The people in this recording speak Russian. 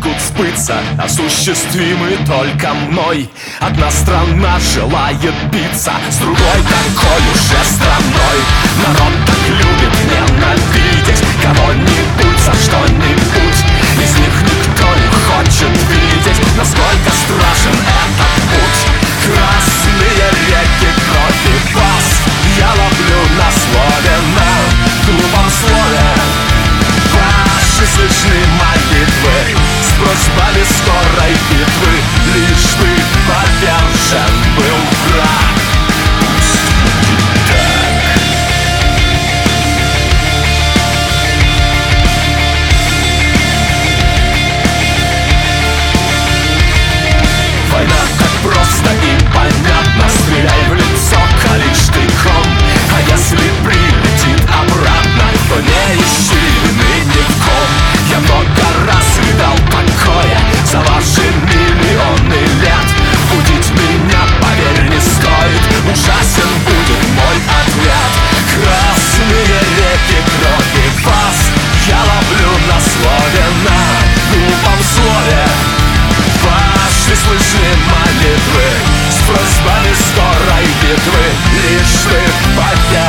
могут сбыться, осуществимы только мной. Одна страна желает биться с другой такой уже страной. Народ так любит ненавидеть кого-нибудь за что-нибудь. Из них никто не хочет видеть, насколько страшен этот путь. Красные реки крови вас я ловлю на слове, на глупом слове. Ваши слышны молитвы с просьбами скорой битвы, лишь бы повержен был враг. Пусть будет так. Война так просто и понятно, стреляй в лицо, кали штыком. А если прилетит обратно, то не ищи вины ни в ком. Я много раз видал такое за ваши миллионы лет. Будить меня, поверь, не стоит, ужасен будет мой ответ. Красные реки крови вас я ловлю на слове, на глупом слове. Ваши слышны молитвы с просьбами скорой битвы, лишь вы поверь.